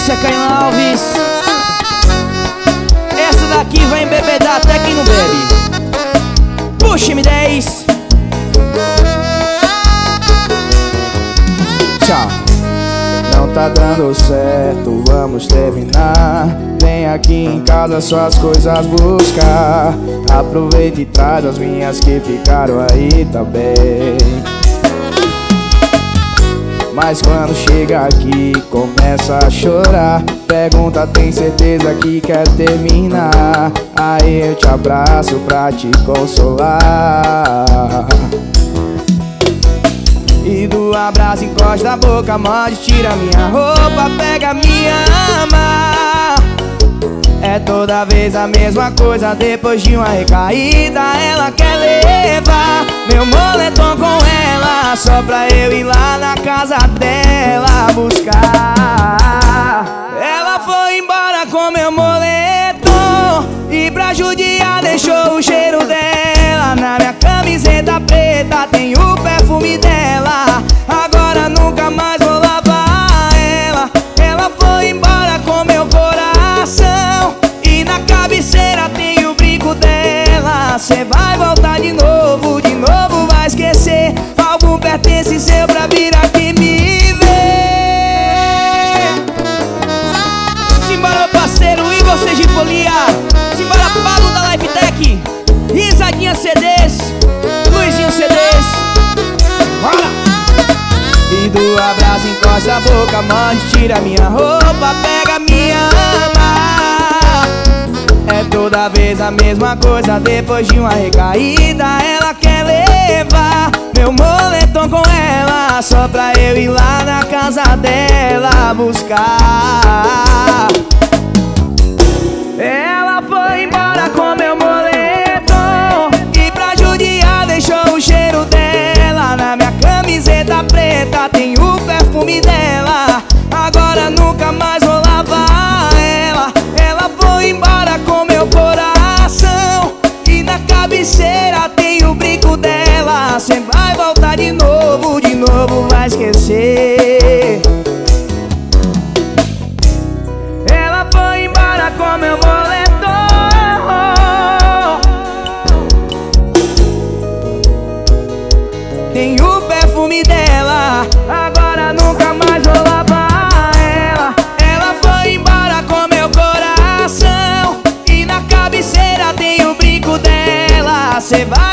Márcia Caina Alves. Essa daqui vai embebedar até quem não bebe. Puxa, M10. Tchau. Não tá dando certo, vamos terminar. Vem aqui em casa suas coisas buscar. Aproveita e traz as minhas que ficaram aí também. Mas quando chega aqui começa a chorar. Pergunta, tem certeza que quer terminar? Aí eu te abraço pra te consolar. E do abraço encosta a boca, morde, tira minha roupa, pega, me ama. É toda vez a mesma coisa, depois de uma recaída ela quer levar meu moletom com ela, só pra eu ir lá na casa dela buscar. Ela foi embora com meu moletom e pra judiar deixou o cheiro dela. Na minha camiseta preta tem o perfume dela. Agora nunca mais vou lavar ela. Ela foi embora com meu coração e na cabeceira tem o brinco dela. Cê vai voltar de novo vai esquecer algum pertence seu pra vir aqui me ver. Simbora, meu parceiro, e vocês de folia. Simbora, Pablo da Live Tech, Risadinha CDs, Luizinho CDs. Bora! E do abraço encosta a boca, morde, tira minha roupa, pega, me ama. É toda vez a mesma coisa, depois de uma recaída ela quer levar meu moletom com ela, só pra eu ir lá na casa dela buscar. Ela foi embora com meu moletom e pra judiar deixou o cheiro dela. Na minha camiseta preta tem o perfume dela. Agora nunca mais vou lavar ela. Ela foi embora com meu coração e na cabeceira tem o brinco dela. Cê vai voltar de novo vai esquecer. Ela foi embora com meu moletom, tem o perfume dela. Agora nunca mais vou lavar ela. Ela foi embora com meu coração e na cabeceira tem o brinco dela. Cê vai